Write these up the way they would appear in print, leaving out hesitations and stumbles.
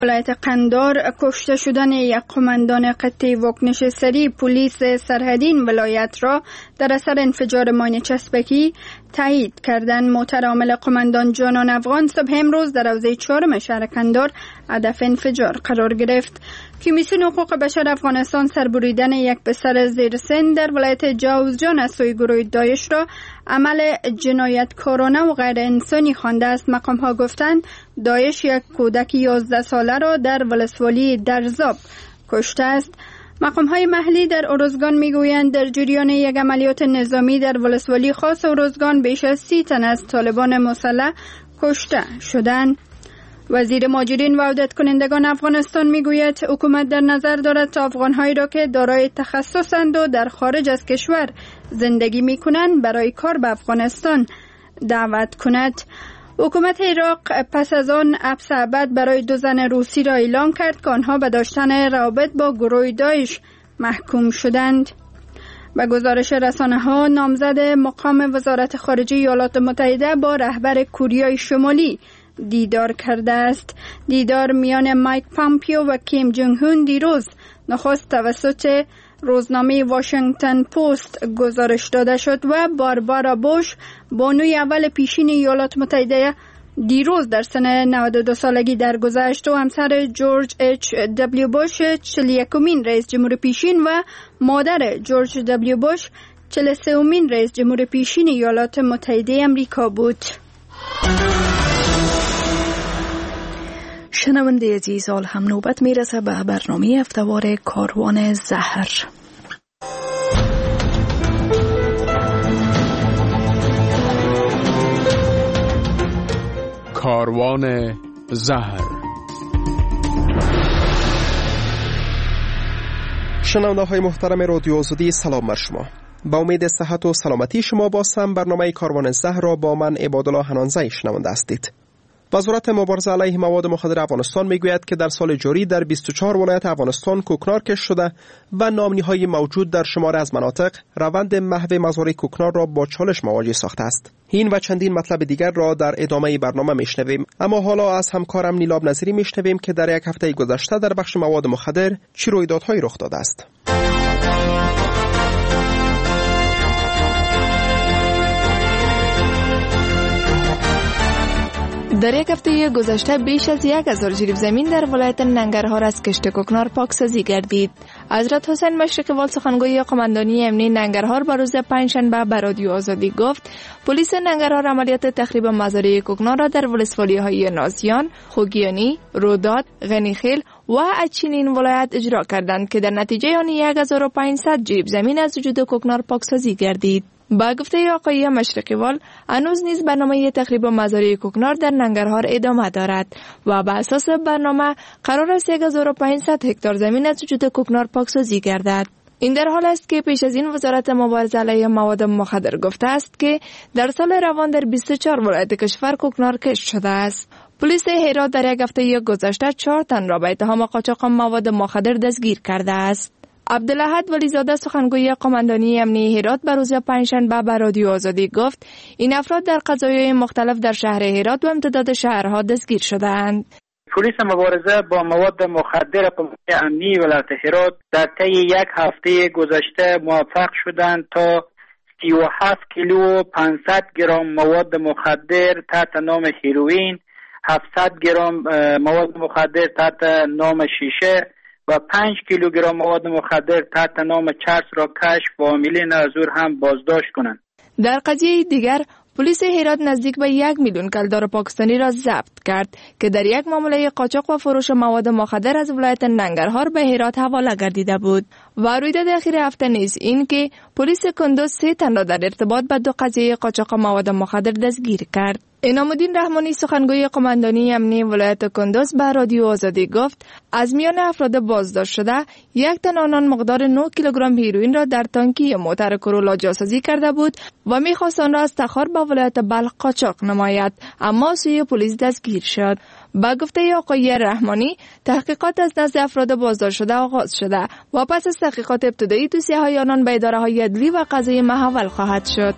ولایت قندار کشته شدن یک قماندان قطعه واکنش سریع پلیس سرحدی ولایت را در اثر انفجار ماین چسبکی تایید کردند. موتر عامل قماندان جانان افغان صبح امروز در حوزه 4 شهر قندار هدف انفجار قرار گرفت. کمیسیون حقوق بشر افغانستان سربریدن یک پسر زیر سن در ولایت جوزجان از سوی گروه داعش را عمل جنایتکارانه و غیر انسانی خوانده است. مقام‌ها گفتند داعش یک کودک 11 ساله را در ولسوالی درزاب کشته است. مقام‌های محلی در ارزگان میگویند در جریان یک عملیات نظامی در ولسوالی خاص ارزگان بیش از 30 تن از طالبان مسلح کشته شدند. وزیر مهاجرین و عودت کنندگان افغانستان میگوید حکومت در نظر دارد تا افغان‌هایی را که دارای تخصصند و در خارج از کشور زندگی می‌کنند برای کار به افغانستان دعوت کند. حکومت عراق پس از آن حبس ابد برای 2 زن روسی را اعلام کرد که آنها به داشتن روابط با گروه داعش محکوم شدند. به گزارش رسانه‌ها نامزد مقام وزارت خارجه ایالات متحده با رهبر کوریای شمالی دیدار کرده است. دیدار میان مایک پامپیو و کیم جونگ هون دیروز نخست توسط روزنامه واشنگتن پست گزارش داده شد و باربارا بوش بانوی اول پیشین ایالات متحده دیروز در سن 92 سالگی درگذشت و همسر جورج اچ دبلیو بوش 41مین رئیس جمهور پیشین و مادر جورج دبلیو بوش 43مین رئیس جمهور پیشین ایالات متحده امریکا بود. شنونده عزیز، حال هم نوبت میرسه به برنامه هفتهوار کاروان زهر. کاروان زهر. شنونده های محترم رادیو آزادی، سلام بر شما. با امید صحت و سلامتی شما بازم برنامه کاروان زهر را با من عبادالله حنانزی شنونده هستید. وزارت مبارزه علیه مواد مخدر افغانستان میگوید که در سال جاری در 24 ولایت افغانستان کوکنار کشف شده و نامنی‌های موجود در شمار از مناطق روند محو مزارع کوکنار را با چالش مواجه ساخته است. این و چندین مطلب دیگر را در ادامه برنامه میشنویم، اما حالا از همکارم نیلاب نظری میشنویم که در یک هفته گذشته در بخش مواد مخدر چه رویدادهایی رخ داده است. در یک هفته گذشته بیش از 1000 جریب زمین در ولایت ننگرهار از کشت کوکنار پاکسازی گردید. حضرت حسین مشرقی وال سخنگوی قماندانی امنی ننگرهار بر روز پنجشنبه به رادیو آزادی گفت پلیس ننگرهار عملیات تخریب مزارع کوکنار را در ولسوالی‌های نازیان، خوگیانی، روداد، غنیخیل و اچین این ولایت اجرا کردند که در نتیجه آن 1500 جریب زمین از وجود کوکنار پاکسازی گردید. با گفته آقای مشرقی وال هنوز نیز برنامه تخریب مزارع کوکنار در ننگرهار ادامه دارد و بر اساس برنامه قرار است 1500 هکتار زمین از وجود کوکنار پاکسازی گردد. این در حال است که پیش از این وزارت مبارزه علیه مواد مخدر گفته است که در سال روان در 24 ولایت کشور کوکنار کشف شده است. پلیس هرات در یک هفته گذشته 4 تن را به اتهام قاچاق مواد مخدر دستگیر کرده است. عبدالاحد ولیزاده سخنگوی قماندانی امنی هرات بر روز پنجشنبه به رادیو آزادی گفت این افراد در قضایای مختلف در شهر هرات و امتداد شهرها دستگیر شدند. پلیس مبارزه با مواد مخدر قماندانی امنی ولایت هرات در طی یک هفته گذشته موفق شدند تا 37 کیلو 500 گرم مواد مخدر تحت نام هیروئین، 700 گرم مواد مخدر تحت نام شیشه و 5 کیلوگرم مواد مخدر تحت نام چرس را کشف و عاملین از او هم بازداشت کنند. در قضیه دیگر پلیس هرات نزدیک به 1 میلیون کلدار پاکستانی را ضبط کرد که در یک معامله قاچاق و فروش مواد مخدر از ولایت ننگرهار به هرات حواله گردیده بود. و رویداد اخیر هفته نیز این که پلیس کندوز 3 تن را در ارتباط با 2 قضیه قاچاق مواد مخدر دستگیر کرد. انعام‌الدین رحمانی سخنگوی قماندانی امنی ولایت کندوز به رادیو آزادی گفت از میان افراد بازداشت شده 1 تن آنان مقدار 9 کیلوگرم هیروئین را در تانکی موتر کرولا جاسازی کرده بود و می‌خواست آن را از تخار به ولایت بلخ قاچاق نماید، اما سوی پلیس دستگیر شد. با گفته آقای رحمانی تحقیقات از نزد افراد بازداشت شده آغاز شده و پس از تحقیقات ابتدایی توصیه‌های آنان به اداره‌های عدلی و قضایی محول خواهد شد.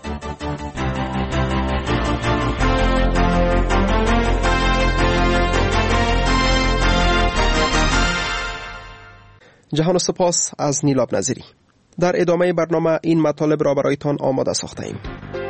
جهان سپاس از نیلاب نظیری. در ادامه برنامه این مطالب را برایتان آماده ساخته ایم.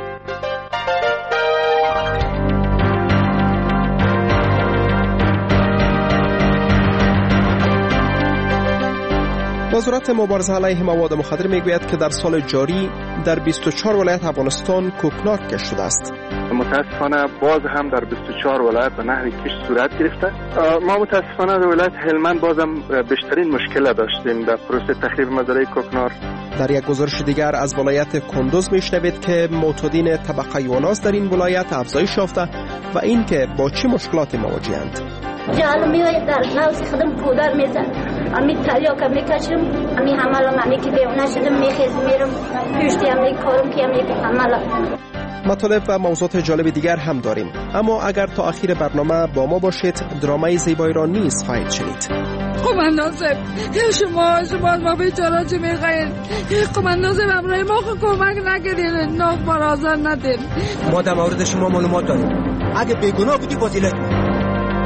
وزارت مبارزه علیه مواد مخدر میگوید که در سال جاری در 24 ولایت افغانستان کوکنار کشت شده است. متاسفانه باز هم در 24 ولایت به نحوی کشت صورت گرفته. ما متاسفانه در ولایت هلمند بازم بیشترین مشکل داشتیم در پروسه تخریب مزارع کوکنار. در یک گزارش دیگر از ولایت کندوز میشنوید که معتادین طبقه یوناس در این ولایت افزایش یافته و این که با چه مشکلاتی مواجه‌اند. جالب میاد در نوز خودم پودر میزن امی تریاک میکشم امی حملم امی که بیونه شدم میخیز میرم پشتی امی کارم که امی که حملم. مطالب و موضوعات جالب دیگر هم داریم، اما اگر تا آخر برنامه با ما باشید درامای زیبایی را نیز خواهید شنید. قماندان صاحب شما ما بیچاره چی میخواین؟ قماندان صاحب امروی ما خود کمک نکردین، ناف برازر ندین. ما در مورد شما معلومات داریم، اگه بیگناه بودی بازیلت می.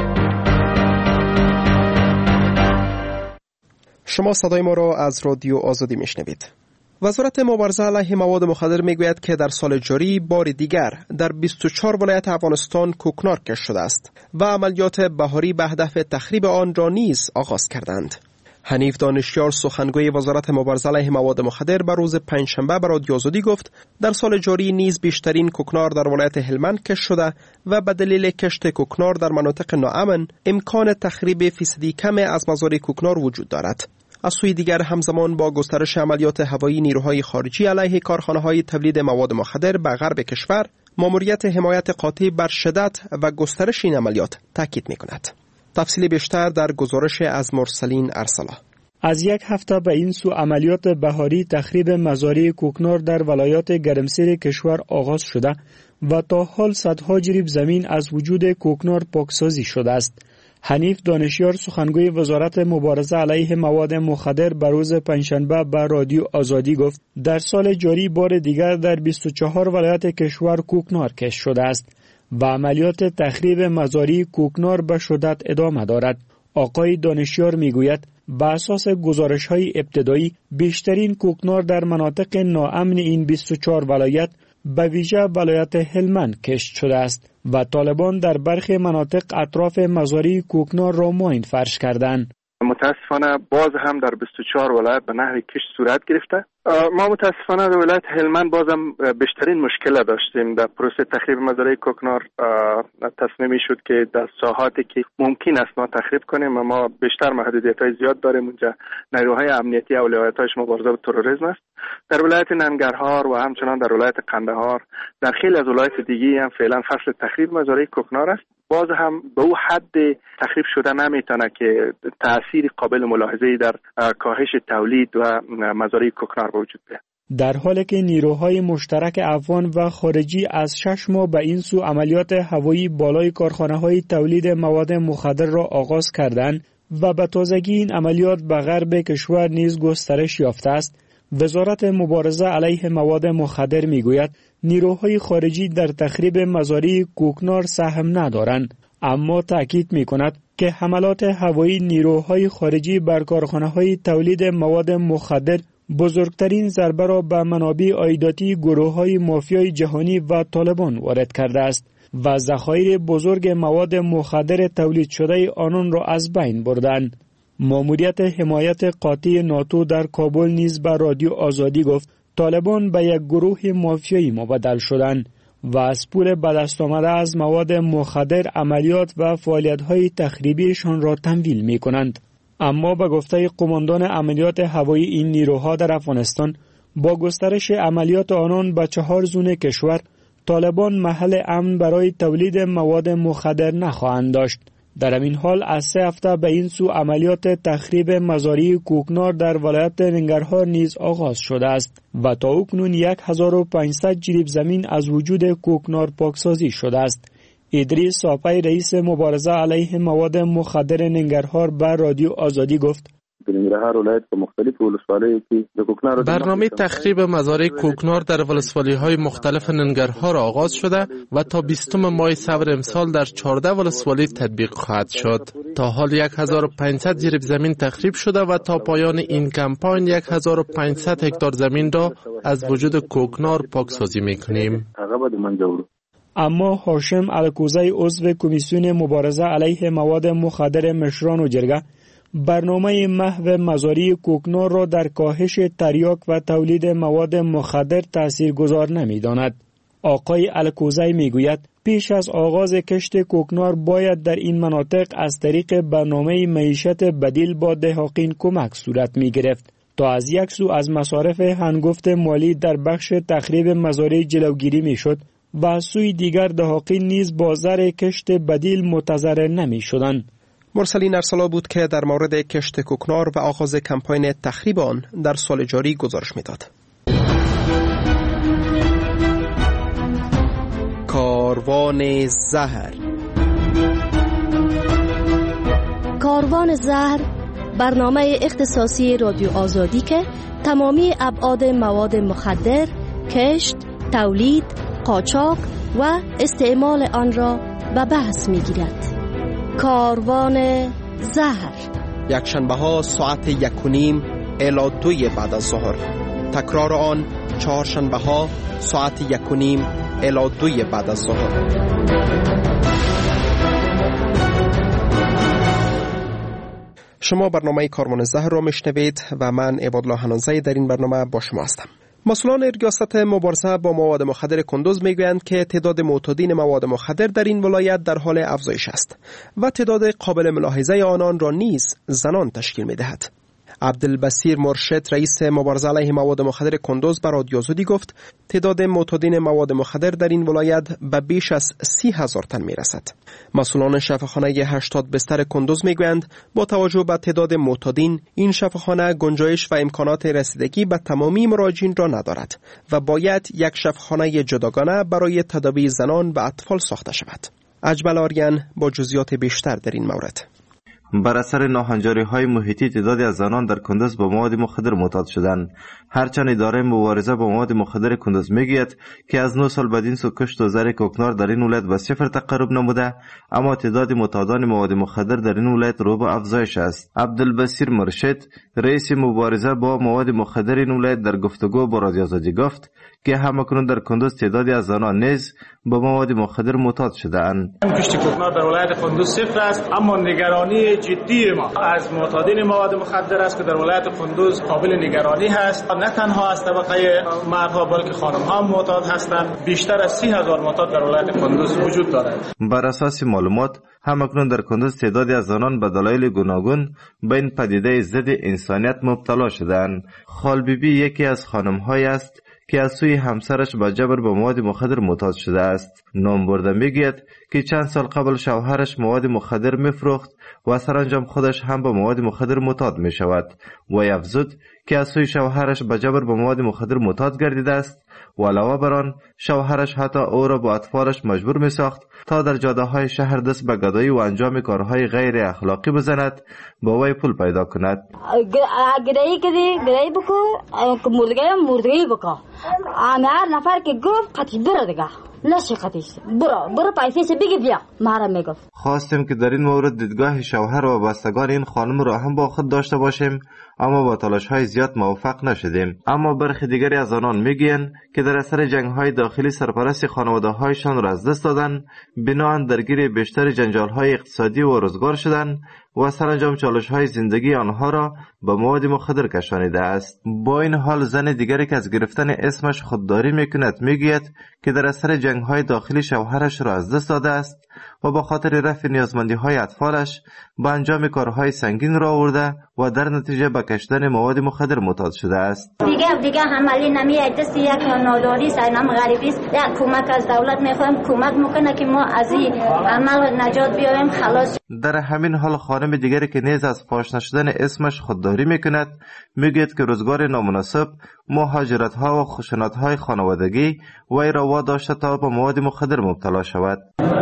شما صدای ما را از رادیو آزادی میشنوید. وزارت مبارزه علیه مواد مخدر میگوید که در سال جاری بار دیگر در 24 ولایت افغانستان کوکنار کشت شده است و عملیات بهاری به هدف تخریب آن را نیز آغاز کردند. حنیف دانشیار سخنگوی وزارت مبارزه علیه مواد مخدر به روز پنجشنبه به رادیو آزادی گفت در سال جاری نیز بیشترین کوکنار در ولایت هلمند کشت شده و به دلیل کشت کوکنار در مناطق ناامن امکان تخریب فیصدی کم از مزارع کوکنار وجود دارد. از سوی دیگر همزمان با گسترش عملیات هوایی نیروهای خارجی علیه کارخانه‌های تولید مواد مخدر به غرب کشور، ماموریت حمایت قاطع بر شدت و گسترش این عملیات تاکید می‌کند. تفصیل بیشتر در گزارش از مرسلین ارسلا. از یک هفته به این سو عملیات بهاری تخریب مزارع کوکنار در ولایات گرمسیر کشور آغاز شده و تا حال صدها جریب زمین از وجود کوکنار پاکسازی شده است. حنیف دانشیار سخنگوی وزارت مبارزه علیه مواد مخدر به روز پنجشنبه به رادیو آزادی گفت در سال جاری بار دیگر در 24 ولایت کشور کوکنار کشت شده است و عملیات تخریب مزارع کوکنار به شدت ادامه دارد. آقای دانشیار میگوید به اساس گزارش‌های ابتدایی بیشترین کوکنار در مناطق ناامن این 24 ولایت به ویژه ولایت هلمند کشت شده است و طالبان در برخی مناطق اطراف مزارع کوکنار را ماین فرش کردند. متاسفانه باز هم در 24 ولایت به نحوی کشت صورت گرفته. ما متاسفانه در ولایت هلمند بازم بیشترین مشکل داشتیم در پروسه تخریب مزارع کوکنار. تصمیمی شد که در ساحاتی که ممکن است ما تخریب کنیم و ما بیشتر محدودیت‌های زیاد داریم اونجا نیروهای امنیتی اولویت‌هاش مبارزه با تروریسم است. در ولایت ننگرهار و همچنان در ولایت قندهار در خیلی از ولایت دیگه هم فعلا فصل تخریب مزارع کوکنار است. باز هم به او حد تخریب شده نمیتونه که تأثیر قابل ملاحظه‌ای در کاهش تولید و مزارع کوکنار وجود بیاید. در حالی که نیروهای مشترک افغان و خارجی از 6 ماه به این سو عملیات هوایی بالای کارخانه‌های تولید مواد مخدر را آغاز کردند و به تازگی این عملیات به غرب کشور نیز گسترش یافته است، وزارت مبارزه علیه مواد مخدر میگوید نیروهای خارجی در تخریب مزارع کوکنار سهم ندارند، اما تأکید میکند که حملات هوایی نیروهای خارجی بر کارخانه‌های تولید مواد مخدر بزرگترین ضربه را به منابع عایداتی گروه‌های مافیای جهانی و طالبان وارد کرده است و ذخایر بزرگ مواد مخدر تولید شده آنان را از بین بردند. ماموریت حمایت قاطع ناتو در کابل نیز به رادیو آزادی گفت طالبان به یک گروه مافیایی مبدل شدند و از پول به دست آمده از مواد مخدر عملیات و فعالیت‌های تخریبیشان را تمویل می‌کنند. اما به گفته قماندان عملیات هوایی این نیروها در افغانستان، با گسترش عملیات آنان به 4 زون کشور، طالبان محل امن برای تولید مواد مخدر نخواهند داشت. در این حال از 3 هفته به این سو عملیات تخریب مزارع کوکنار در ولایت ننگرهار نیز آغاز شده است و تا اکنون 1500 جریب زمین از وجود کوکنار پاکسازی شده است. ادریس ساپای رئیس مبارزه علیه مواد مخدر ننگرهار به رادیو آزادی گفت ننګرهار ولایت په مختلف ولسوالیو کې د کوکنارو برنامه تخریب مزارع کوکنار در ولسوالی‌های مختلف ننگرهار آغاز شده و تا 20 ماه صبر امسال در 14 ولسوالی تطبیق خواهد شد. تا حال 1500 جریب زمین تخریب شده و تا پایان این کمپاین 1500 هکتار زمین را از وجود کوکنار پاکسازی می‌کنیم. اما هاشم الکوزی عضو کمیسیون مبارزه علیه مواد مخدر مشران و جرگه برنامه محو مزارع کوکنار را در کاهش تریاک و تولید مواد مخدر تاثیرگذار نمی‌داند. آقای الکوزی میگوید پیش از آغاز کشت کوکنار باید در این مناطق از طریق برنامه معیشت بدیل با دهقان کمک صورت می‌گرفت تا از یک سو از مصارف هنگفت مالی در بخش تخریب مزارع جلوگیری میشد و از سوی دیگر دهقان نیز با زر کشت بدیل متضرر نمی‌شدند. مرسلین ارسلا بود که در مورد کشت کوکنار و آغاز کمپاین تخریب آن در سال جاری گزارش می‌داد. کاروان زهر. کاروان زهر برنامه اختصاصی رادیو آزادی که تمامی ابعاد مواد مخدر، کشت، تولید، قاچاق و استعمال آن را به بحث می‌گیرد. کاروان زهر یکشنبه ها ساعت 1:30 الی 2 بعد از ظهر. تکرار آن چهارشنبه ها ساعت 1:30 الی 2 بعد از ظهر. شما برنامه کاروان زهر را میشنوید و من عبادالله حنانزی در این برنامه با شما هستم. مسئولان ریاست مبارزه با مواد مخدر کندوز میگویند که تعداد معتادین مواد مخدر در این ولایت در حال افزایش است و تعداد قابل ملاحظه آنان را نیز زنان تشکیل میدهد. عبدالبصیر مرشد رئیس مبارزه علیه مواد مخدر کندوز به رادیو آزادی گفت تعداد معتادین مواد مخدر در این ولایت به بیش از 30,000 تن میرسد. مسئولان شفاخانه 80 بستر کندوز میگویند با توجه به تعداد معتادین این شفاخانه گنجایش و امکانات رسیدگی به تمامی مراجعین را ندارد و باید یک شفاخانه جداگانه برای تداوی زنان و اطفال ساخته شود. اجمل آریان با جزئیات بیشتر در این مورد. بر اثر ناهنجاری‌های محیطی تعدادی از زنان در کندوز با مواد مخدر معتاد شدند. هرچند اداره مبارزه با مواد مخدر کندوز میگوید که از 9 سال بعد این سو کشت و زر کوکنار در این ولایت به 0 تقرب نموده، اما تعداد معتادان مواد مخدر در این ولایت رو به افزایش است. عبدالبصیر مرشد رئیس مبارزه با مواد مخدر این ولایت در گفتگو با رادیو آزادی گفت که همکنون در کندوز تعدادی از زنان نیز با مواد مخدر معتاد شده‌اند. کشت کوکنار در ولایت کندوز 0 است، اما نگرانی جدی ما از معتادین مواد مخدر است که در ولایت کندوز قابل نگرانی هست. نه تنها از طبقه مردها بلکه خانم‌ها معتاد هستند. بیشتر از 30,000 معتاد در ولایت کندوز وجود دارد. بر اساس معلومات همکنون در کندوز تعدادی از زنان به دلایل گوناگون به این پدیده ضد انسانیت مبتلا شدند. خال بیبی یکی از خانم‌هایی است که از سوی همسرش با جبر به مواد مخدر معتاد شده است. نام برده میگوید که چند سال قبل شوهرش مواد مخدر میفروخت و سرانجام خودش هم به مواد مخدر معتاد می شود و افزود که از سوی شوهرش به جبر به مواد مخدر معتاد گردیده است و علاوه بر آن شوهرش حتی او را با اطفالش مجبور می ساخت تا در جاده های شهر دست به گدایی و انجام کارهای غیر اخلاقی بزند با وی پول پیدا کند. گرایی بکو مردگی بکو هر نفر که گفت قطعی برو دیگه نشی قطعیش برو پیسیش بگی بیا مارا میگفت. خواستیم که در این مورد دیدگاه شوهر و بستگان این خانم را هم با خود داشته باشیم، اما با تلاش های زیاد موفق نشدیم. اما برخی دیگری از آنان میگویند که در اثر جنگ های داخلی سرپرست خانواده هایشان را از دست دادن، بناهن درگیر بیشتر جنجال های اقتصادی و روزگار شدن و سرانجام چالش های زندگی آنها را به مواد مخدر کشانیده است. با این حال زن دیگری که از گرفتن اسمش خودداری میکند میگوید که در اثر جنگ های داخلی شوهرش را از دست داده است و با خاطر رفع نیازمندی های اطفالش به انجام کارهای سنگین را آورده و در نتیجه به کشیدن مواد مخدر معتاد شده است. دیگه عملی نمیاد، دست یک ناداری سینم غریبی است. یک کمک از دولت میخوایم کمک میکنه که ما از این عمل نجات بیایم خلاص. در همین حال خانم دیگری که نیز از فاش نشدن اسمش خودداری میکند میگوید که روزگار نامناسب، مهاجرت ها و خشونت های خانوادگی وی را واداشته تا به مواد مخدر مبتلا شود. از من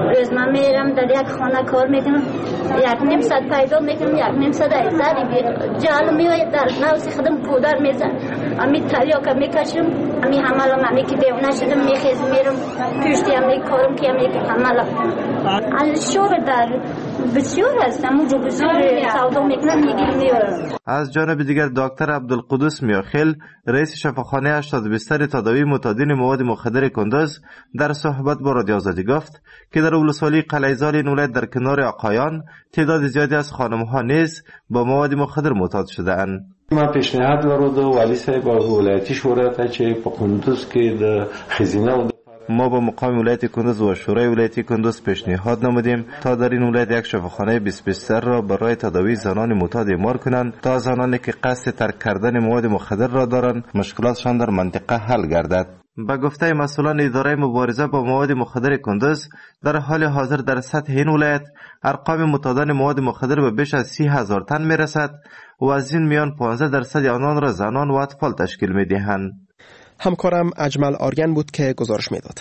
من میرم در یک خانه کار میکنم، یک نیم ساعت پیدا میکنم، یک نیم ساعت ایزاری جال میآید در نوز خودم پودر میزن، امی تریاک میکشم، امی حملم امی که بیونه شدم میخیز میرم پشتی امی کارم که امی که حملم شور در بسیار هست، همونجا بسیار سودا میکنم میگیرم میارم. از جانب دیگر دکتر عبدالقدوس میاخیل رئیس شفاخانه 80 بستر تداوی معتادین مواد مخدر کندوز در صحبت با رادیو آزادی گفت که در ولسوالی قلعه‌زال این ولایت در کنار آقایان تعداد زیادی از خانم‌ها نیز با مواد مخدر معتاد شده‌اند. ما پیشنهاد ورود ولی صاحب ولایتی شورا ته چې په کندوز کې د خزینه ما با مقام ولایت کندوز و شورای ولایتی کندوز پیشنهاد نمودیم تا در این ولایت یک شفاخانه 20 بستر را برای تداوی زنان معتاد اعمار کنند تا زنانی که قصد ترک کردن مواد مخدر را دارند مشکلاتشان در منطقه حل گردد. به گفته مسئولان اداره مبارزه با مواد مخدر کندوز در حال حاضر در سطح این ولایت ارقام معتادان مواد مخدر به بیش از 30,000 تن میرسد و از این میان 15% آنان را زنان و اطفال تشکیل میدهند. همکارم اجمل آریان بود که گزارش میداد.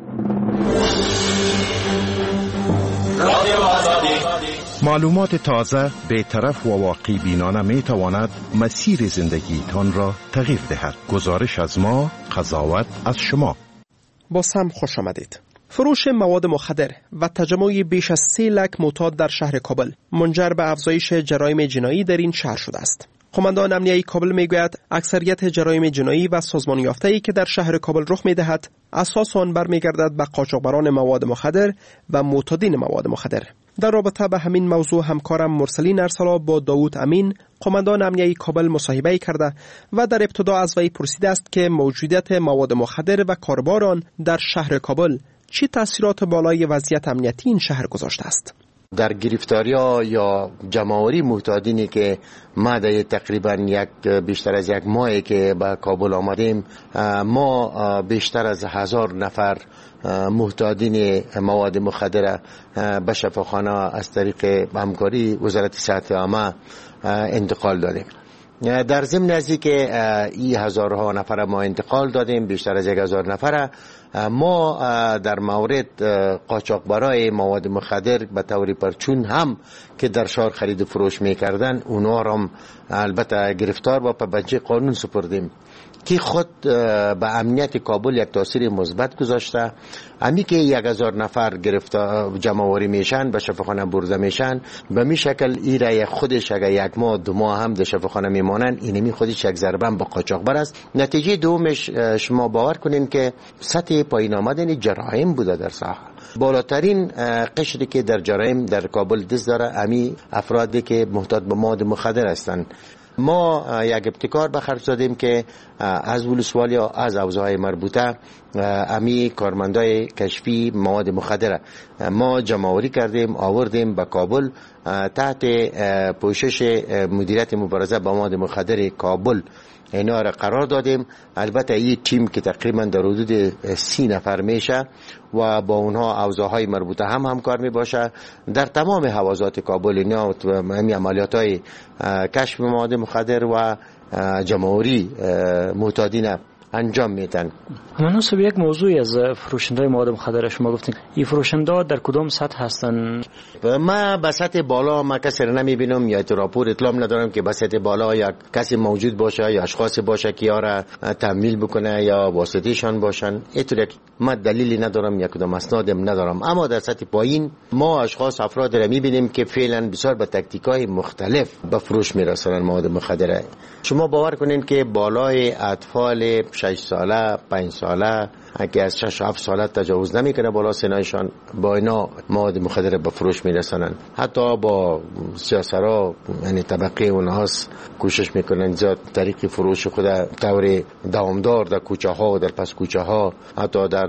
معلومات تازه، بی‌طرف و واقعی بینانه می تواند مسیر زندگیتان را تغییر دهد. گزارش از ما، قضاوت از شما. با سم خوش آمدید. فروش مواد مخدر و تجمع بیش از 3 لک معتاد در شهر کابل منجر به افزایش جرایم جنایی در این شهر شده است. قماندان امنیه کابل میگوید اکثریت جرایم جنایی و سازمان یافته‌ای که در شهر کابل رخ می‌دهد اساس آن برمیگردد به قاچاقبران مواد مخدر و معتادین مواد مخدر. در رابطه به همین موضوع همکارم مرسلین ارسلا با داوود امین قماندان امنیه کابل مصاحبه کرده و در ابتدا از وی پرسیده است که موجودیت مواد مخدر و کاربر آن در شهر کابل چه تاثیرات بالای وضعیت امنیتی این شهر گذاشته است. در گرفتاری‌ها یا جمع‌آوری معتادینی که ما در تقریبا بیشتر از یک ماهی که به کابل آمدیم، ما بیشتر از 1000 نفر معتادین مواد مخدر به شفاخانه از طریق همکاری وزارت صحت عامه انتقال دادیم. در ضمن نزدیک این هزارها نفر ما انتقال دادیم، بیشتر از 1000 نفر ما در مورد قاچاقبرای مواد مخدر به طور پرچون هم که در شهر خرید و فروش میکردن اونها را البته گرفتار و پابندی قانون سپردیم که خود به امنیت کابل یک تاثیر مثبت گذاشته. امی که 1000 نفر گرفتار جمع‌آوری میشن به شفاخانه برده میشن، به می شکل ایره خودش اگر 1 ماه 2 ماه هم در شفاخانه میمانن، اینمی خودش یک ضربه به قاچاقبر است. نتیجه دومش شما باور کنین که سطح پایین آمدن جرایم بوده در ساحه. بالاترین قشری که در جرایم در کابل دست داره امی افرادی که محتاط به مواد مخدر هستند. ما یک ابتکار به خرج دادیم که از ولسوالی یا از حوزه‌های مربوطه امی کارمندای کشفی مواد مخدر ما جمع‌آوری کردیم، آوردیم به کابل تحت پوشش مدیریت مبارزه با مواد مخدر کابل اینا را قرار دادیم. البته این تیم که تقریبا در حدود 30 نفر میشه و با اونها حوزه‌های مربوطه هم همکار میباشه. در تمام حوزات کابل اینا همین عملیات‌های کشف مواد مخدر و جمع‌آوری معتادین انجام میدن. مناسب یک موضوعی از فروشنده مواد مخدر شما گفتین، این فروشنده در کدام سطح هستن؟ ما به سطح بالا ما کسی را نمیبینم یا راپور اطلاع ندارم که به سطح بالا یا کسی موجود باشه یا اشخاصی باشه که یارا تحمیل بکنه یا واسطه‌شان باشن. اینطور ما دلیلی ندارم یا کدام اسنادم ندارم. اما در سطح پایین ما اشخاص افراد را میبینیم که فعلا بسیار به تاکتیک‌های مختلف به فروش میرسونن مواد مخدر. شما باور کنین که بالای اطفال 6 ساله 5 ساله که از 6 7 ساله تجاوز نمیکنه بالا سنایشان با اینا مواد مخدر به فروش میرسونن. حتی با سیاسرا یعنی طبقه اونهاست کوشش میکنن زیاد طریق فروش خود طور دوامدار در کوچه ها و در پس کوچه ها، حتی در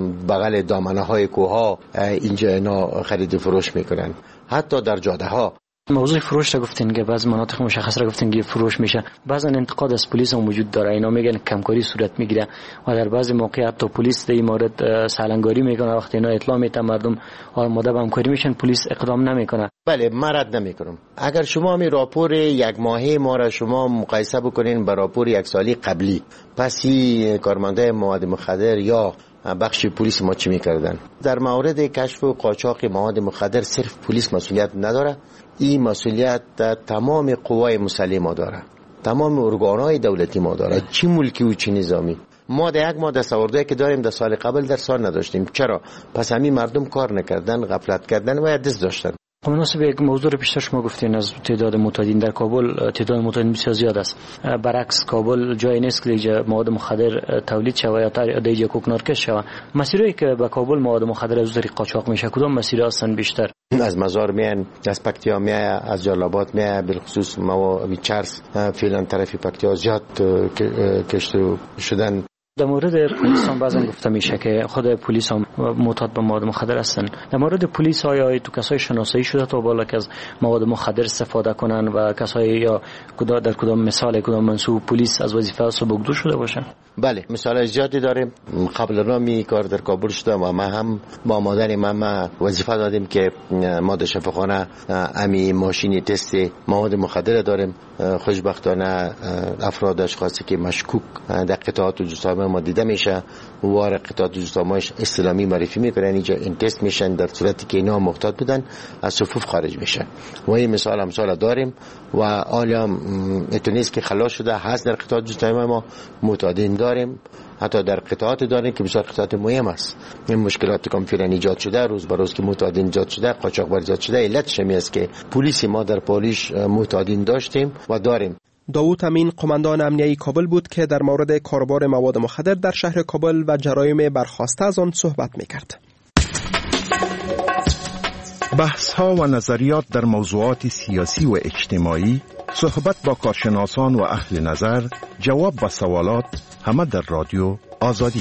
بغل دامنه های کوه ها اینجا اینا خرید و فروش میکنن، حتی در جاده ها. موضوع فروش را گفتین که بعض مناطق مشخص را گفتین که فروش میشه، بعضا انتقاد از پلیس هم وجود داره، اینا میگن کمکاری صورت میگیره و در بعضی موقع حتی پلیس در این مورد سالنگاری میکنه. وقتی اینا اطلاع میدن مردم آماده به همکاری میشن، پلیس اقدام نمیکنه. بله من رد نمیکنم. اگر شما می راپور 1 ماهه ما را شما مقایسه بکنین با راپور 1 سالی قبلی، پس کارمنده مواد مخدر یا بخش پلیس ما چی میکردن. در مورد کشف و قاچاق مواد مخدر صرف پلیس مسئولیت نداره، این مسئولیت تمام قوای مسلح ما داره، تمام ارگانهای دولتی ما داره، چی ملکی و چی نظامی. ما در یک ما دستاوردهایی که داریم در سال قبل در سال نداشتیم. چرا؟ پس همین مردم کار نکردن، غفلت کردن و دست داشتن. مناسب یک موضوع رو بیشتر شما گفتین از تعداد معتادین در کابل، تعداد معتادین بسیار زیاد است. برعکس کابل جای نیست که دیگه مواد مخدر تولید شود یا دیگه کوکنار کش شود. مسیری که به کابل مواد مخدر از طریق قاچاق میشه کدام مسیر هستن بیشتر؟ از مزار میان، از پکتیا میان، از جلال‌آباد میان، بالخصوص مواد چرس فعلا طرف پکتیا زیاد کشته شدن. در مورد پلیس هم بعضا گفته میشه که خود پلیس هم معتاد به مواد مخدر هستن. در مورد پلیس آیا تو کسای شناسایی شده تا بالا که از مواد مخدر استفاده کنن و کسای یا در کدام مثال کدام منصوب پلیس از وظیفه اصلا بگذار شده باشن؟ بله، مثال زیادی داریم. قبل را می کار در کابل شده و ما هم با مادر ما وظیفه دادیم که ما در شفاخانه امی ماشین تست مواد مخدر داریم. خوشبختانه افراد اشخاصی که مشکوک در قطعات جسامه ما دیده میشه و قطعات جسامه‌اش اسلامی معرفی میکنن، اینجا این تست میشن، در صورتی که اینا محتاط بودن از صفوف خارج میشه. و این مثال داریم و عالم اتونیست که خلاص شده هست. در قطعات جسامه ما معتادین داریم، حتی در قطعات داریم که بسیار قطعات مهم است. این مشکلات که فعلا ایجاد شده، روز به روز که معتادین ایجاد شده، قاچاقبر ایجاد شده، علتش همین است که پلیس ما در پالیش معتادین داشتیم و داریم. داوود امین قماندان امنیه کابل بود که در مورد کاروبار مواد مخدر در شهر کابل و جرایم برخاسته از آن صحبت می‌کرد. بحث‌ها و نظریات در موضوعات سیاسی و اجتماعی، صحبت با کارشناسان و اهل نظر، جواب به سوالات، همه در رادیو آزادی.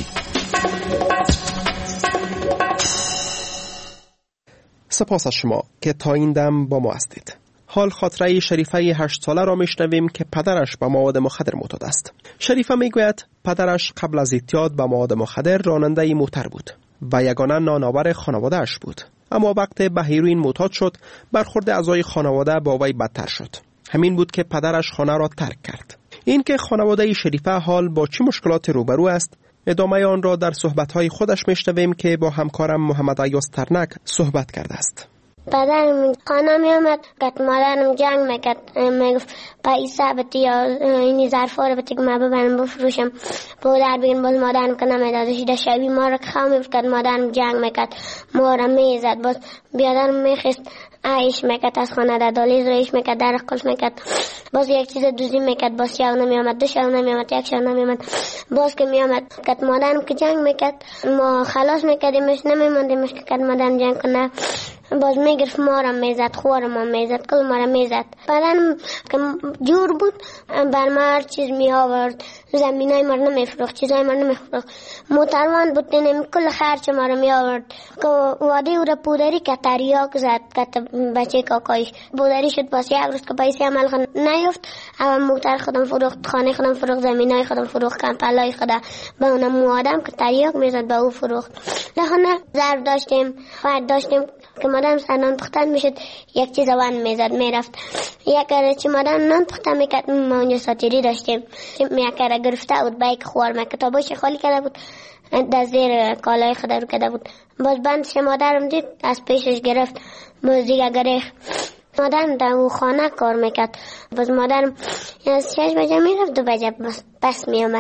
سپاس از شما که تا این دم با ما هستید. حال خاطره شریفه 8 ساله را میشنویم که پدرش به مواد مخدر معتاد است. شریفه میگوید پدرش قبل از اعتیاد به مواد مخدر راننده موتر بود و یگانه نانآور خانواده اش بود. اما وقتی به هیروئین معتاد شد، برخورد اعضای خانواده با وی بدتر شد. همین بود که پدرش خانه را ترک کرد. این که خانواده شریفه حال با چه مشکلات روبرو است، ادامه آن را در صحبت‌های خودش میشنویم که با همکارم محمد عیاض ترنک صحبت کرده است. پدرم خانه می آمد که مادرم جنگ میکرد، میگفت پیسه بتی یا اینی ظرفا رو بتی که من ببرم بفروشم، پدر بگین باز مادرم که نمیدادش. در شبی ما را که خواه میفرد مادرم جنگ میکرد، ما را میزد، باز بیادرم میخست عیش میکرد، از خانه در دالیز رایش میکرد، در قلف میکرد، باز یک چیز دوزی میکرد، باز شو نمی آمد، دو شو نمی آمد، یک شو نمی آمد، باز که می آمد که مادرم که جنگ میکرد ما خلاص میکردیمش، نمیماندیمش که مادرم جنگ کنه، باز میگرفت ما را میزد، خوارم هم میزد، کل ما را میزد. بعدم که جور بود بر ما هر چیز می آورد، زمینای ما را نمیفروخت، چیزای ما را نمیفروخت، موتروان بود، اینم کل خرچ ما را می آورد. که وادی او را پودری که تریاک زد که بچه کاکایش پودری شد، باز یک روز که پیسی عمل خود نیفت، اول موتر خودم فروخت، خانه خودم فروخت، زمینای خودم فروخت، کمپلای خودم به اونم موادم که تریاک میزد به او فروخت. لخانه ضرب داشتیم، فرد داشتیم که مادرم سرنان پختن میشد، یک چیز وان میزد میرفت، یک کره چی مادرم نان پختن میکرد، ما اونجا ساتیری داشتیم، یک کره گرفته بود بایک خوار ما کتابایش خالی کرده بود، در زیر کالای خود رو کرده بود، باز بندش مادرم دید از پیشش گرفت، باز دیگه گریخت. مادرم در او خانه کار میکرد، باز مادرم از 6 بجه میرفت 2 بجه بس میامد.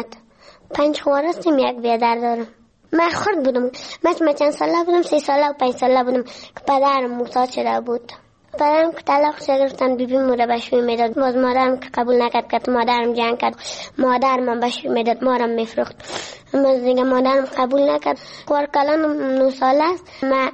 5 خوار هستیم، یک بیادر دارم. من خرد بودم، من چند ساله بودم، 3 ساله و 5 ساله بودم که پدرم معتاد شده بود. پدرم که طلاق شده گرفتن، بیبی مورا بشوی میداد، باز مادرم که قبول نکرد که مادرم جنگ کرد، مادرم بشوی میداد، مارم میفروخت، باز دیگه مادرم قبول نکرد. خوار کلان 9 ساله است، من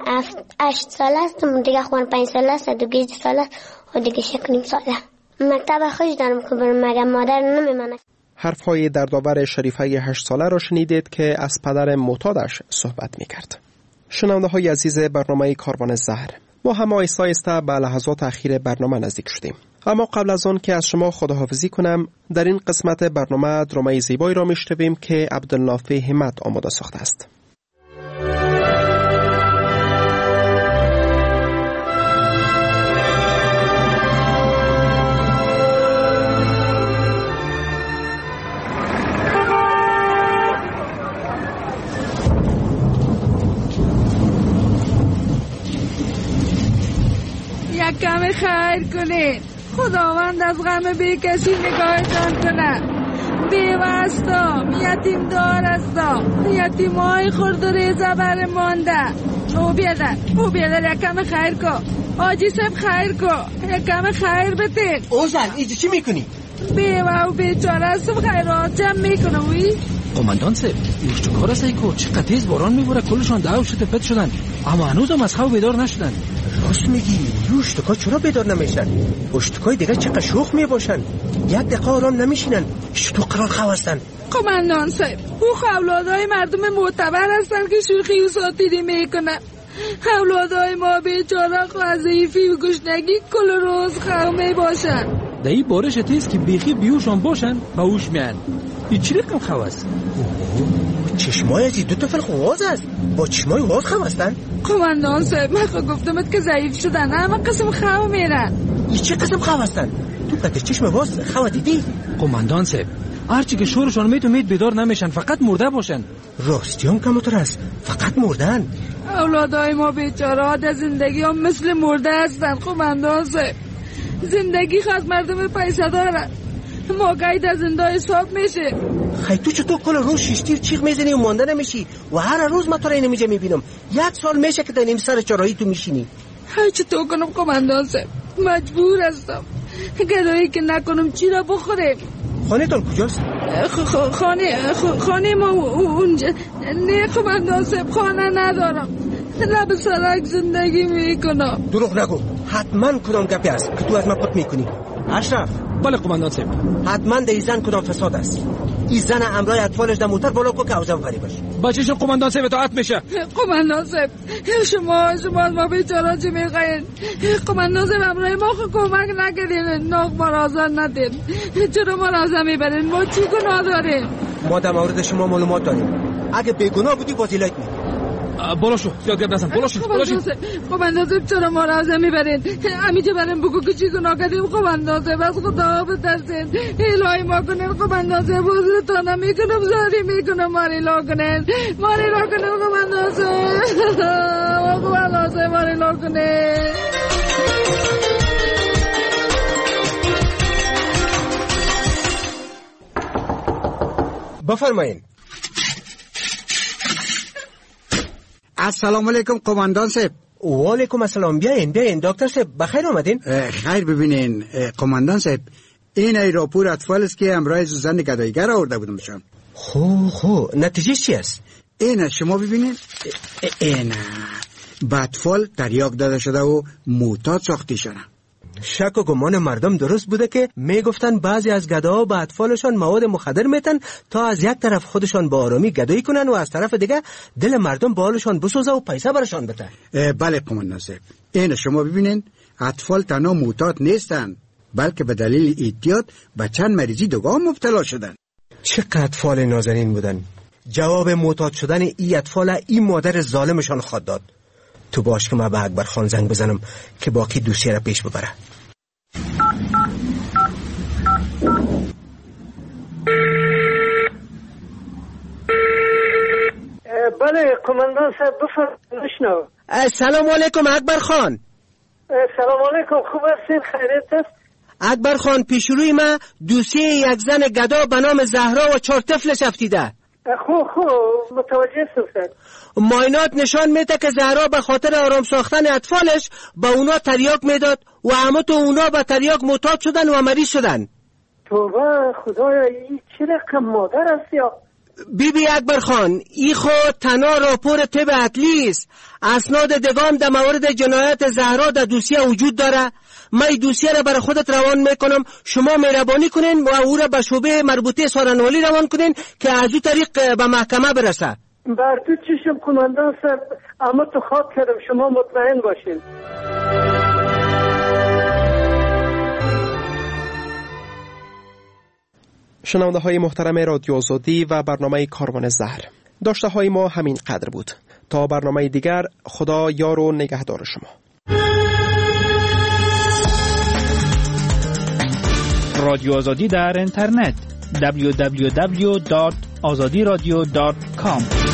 8 ساله است، دیگه خوار 5 ساله است، دیگه 2 ساله و دیگه 6 ساله. مکتب خوش دارم که برم، مگه مادر نمیمانه. حرفهای دردآور شریفه 8 ساله را شنیدید که از پدر معتادش صحبت می‌کرد. شنونده‌های عزیز برنامه کاروان زهر، ما هم آهسته آهسته به لحظات اخیر برنامه نزدیک شدیم. اما قبل از آن که از شما خداحافظی کنم، در این قسمت برنامه درامای زیبایی را میشنویم که عبدالنافع همت آماده ساخته است. نکنین. خداوند از غم بیکسی نگاهتان کنه. بیوستم، یتیم دار هستم، یتیم های خورد و ریزه بر مانده. او بیادر یکم خیر کو. آجی سب خیر کو، یکم خیر بتین. اوزن ایجا چی میکنی؟ بیوه و بیچاره هستم، خیرات جمع میکنم. وی قماندان صاحب یوشت کار است ایکو، چقدر تیز باران میباره، کلشان دعو شده پت شدن، اما هنوز هم از خواب بیدار نشدن. راست میگی، یوشتکا چرا بیدار نمیشن؟ یوشتکای دیگه چقدر شوخ میباشن، یک دقیقه آرام نمیشینن، شتو قرار خواه هستن. قماندان صاحب او اولادای مردم معتبر هستن که شوخی و ساتیری میکنن. اولادای ما بیچاره ضعیفی و گشنگی کل روز خواه میباشن. در این بارش تیز که بیخی بیوشان باشن باوش میان. این چی رقم خواه است؟ چشمای از دو تا فرق واز است، با چشمای واز خواه هستن؟ قماندان صاحب من گفتمت که ضعیف شدن، اما قسم خواه میرن. این چه قسم خواه هستن؟ تو قدر چشم واز خواه دیدی؟ قماندان صاحب هرچی که شورشان میتونید بیدار نمیشن، فقط مرده باشن. راستی هم کمتر است، فقط مردن. اولادای ما بیچاره در زندگی هم مثل مرده هستن. قماندان صاحب زندگی خواهد مردم پیسه دارن، موقعی در زنده حساب میشه. خیلی تو چطور کل روز شیشتیر چیغ میزنی و مانده نمیشی و هر روز من تو را اینجا میبینم. 1 سال میشه که در نیم سر چراهی تو میشینی. چطور کنم قماندان صاحب؟ مجبور هستم. گدایی که نکنم چی را بخوریم. خانه تان کجاست؟ خانه ما اونجا. نه قماندان صاحب خانه ندارم، لب سرک زندگی میکنم. دروغ نگو، حتما کدام گپی است که تو از من پت میکنی. اشرف. بله قماندان صاحب. حتما در این زن کدام فساد است. این زن امرای اطفالش در موتر بالا کو که اوزم فریبش. بچه‌شون قماندان صاحب اطاعت میشه. قماندان صاحب شما ما بیچاره چی میخواین؟ قماندان صاحب امرای ما کمک نکردین، ناخ مرازن ندین. چرا مرازن میبرین؟ ما چی گناه داریم؟ ما در مورد شما معلومات داریم. اگه بیگناه بودی فضیلت می. بالا شو، زیاد گپ نزن. بالا شو. قماندان صاحب چرا مرازن میبرین؟ امیجا بریم بگو که چی گناه کردیم. قماندان صاحب از خدا بترسین، الهی ما کنین. قماندان صاحب حضورتان میکنم، زاری میکنم، ماری لا کنین قماندان صاحب. قماندان صاحب ماری لا کنین. بفرمایین. السلام علیکم قماندان صاحب. و علیکم السلام. بیاین دکتر صاحب بخیر آمدین. خیر. ببینین قماندان صاحب این ای راپور اطفال است که امرای زن گدایگر آورده بودم بشم. خو نتیجه چی است؟ این شما ببینین. این به اطفال تریاک داده شده و معتاد ساخته شده. شک و گمان مردم درست بوده که میگفتن بعضی از گداها به اطفالشان مواد مخدر میتن تا از یک طرف خودشان با آرامی گدایی کنن و از طرف دیگه دل مردم به حالشان بسوزه و پیسه برشان بده. بله قماندان صاحب. این شما ببینین اطفال تنها معتاد نیستن بلکه به دلیل اعتیاد به چند مریضی دیگه مبتلا شدن. چقدر اطفال نازنین بودن. جواب معتاد شدن ای اطفال این مادر ظالمشان خود داد. تو باش که ما به اکبر خان زنگ بزنم که باقی دوسیه را پیش ببره. بله قماندان صاحب بفرمایید. سلام علیکم اکبر خان. سلام علیکم، خوب هستین؟ خیریت است؟ اکبر خان پیش روی ما دوسیه یک زن گدا به نام زهرا و 4 طفلش افتیده. خوب متوجه شدم. معاینات نشان میده که زهرا به خاطر آرام ساختن اطفالش به اونا تریاک میداد و همه تو اونا به تریاک معتاد شدن و مریض شدن. توبه خدایا، این چه رقم مادر است یا؟ بی اکبر خان ای خود تنها راپور طب اطلی است. اسناد دگام در مورد جنایت زهرا در دوسیه وجود داره. من این دوسیه را برای خودت روان میکنم، شما مهربانی کنین و او را به شعبه مربوطه سارنوالی روان کنین که از او طریق به محکمه برسه. بر تو چشم قماندان صاحب، اما تو خواب کردم، شما مطمئن باشین. شنونده های محترم رادیو آزادی و برنامه کاروان زهر، داشته های ما همین قدر بود. تا برنامه دیگر، خدا یار و نگهدار شما. رادیو آزادی در اینترنت www.azadiradio.com